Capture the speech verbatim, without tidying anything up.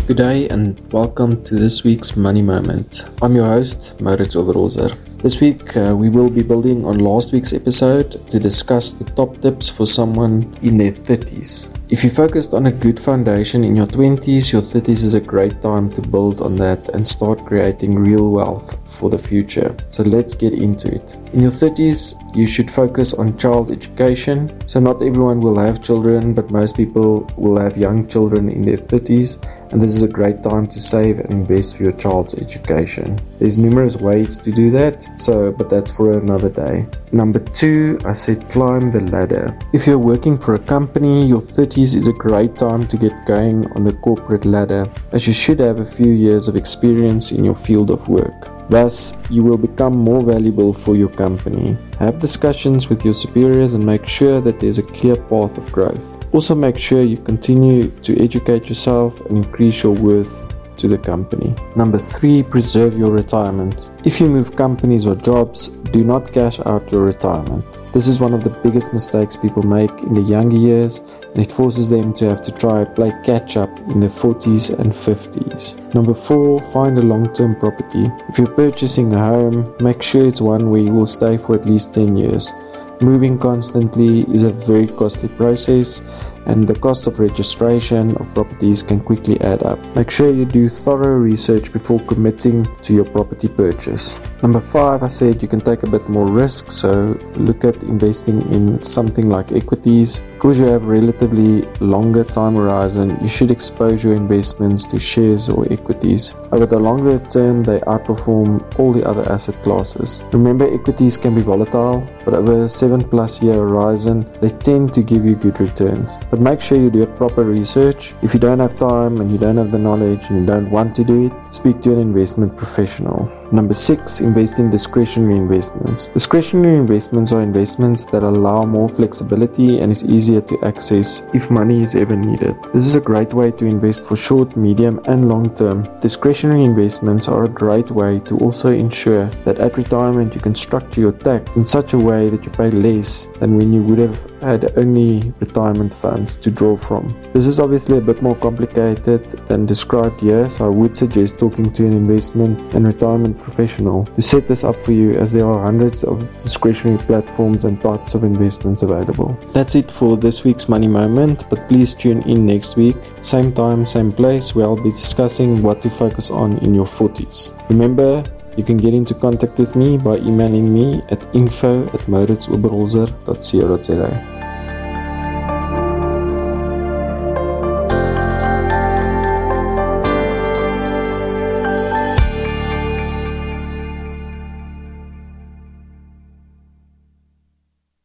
Good day and welcome to this week's Money Moment. I'm your host, Maurits Oberholzer. This week uh, we will be building on last week's episode to discuss the top tips for someone in their thirties. If you focused on a good foundation in your twenties, your thirties is a great time to build on that and start creating real wealth for the future. So let's get into it. In your thirties, you should focus on child education. So not everyone will have children, but most people will have young children in their thirties, and this is a great time to save and invest for your child's education. There's numerous ways to do that, so but that's for another day. Number two, I said climb the ladder. If you're working for a company, your thirties is a great time to get going on the corporate ladder, as you should have a few years of experience in your field of work. Thus, you will become more valuable for your company. Have discussions with your superiors and make sure that there's a clear path of growth. Also make sure you continue to educate yourself and increase your worth to the company. Number three, preserve your retirement. If you move companies or jobs, do not cash out your retirement. This is one of the biggest mistakes people make in the younger years, and it forces them to have to try play catch up in their forties and fifties. Number four, find a long-term property. If you're purchasing a home, make sure it's one where you will stay for at least ten years. Moving constantly is a very costly process, and the cost of registration of properties can quickly add up. Make sure you do thorough research before committing to your property purchase. Number five, I said you can take a bit more risk, so look at investing in something like equities. Because you have relatively longer time horizon, you should expose your investments to shares or equities. Over the longer term, they outperform all the other asset classes. Remember, equities can be volatile, but over a seven plus year horizon, they tend to give you good returns. But make sure you do a proper research. If you don't have time and you don't have the knowledge and you don't want to do it, speak to an investment professional. Number six, invest in discretionary investments. Discretionary investments are investments that allow more flexibility and is easier to access if money is ever needed. This is a great way to invest for short, medium and long term. Discretionary investments are a great way to also ensure that at retirement you can structure your tax in such a way that you pay less than when you would have had only retirement funds to draw from. This is obviously a bit more complicated than described here, so I would suggest talking to an investment and retirement professional to set this up for you, as there are hundreds of discretionary platforms and types of investments available. That's it for this week's Money Moment, but please tune in next week, same time, same place, where I'll be discussing what to focus on in your forties. Remember, you can get into contact with me by emailing me at info at maurits oberholzer dot co dot za.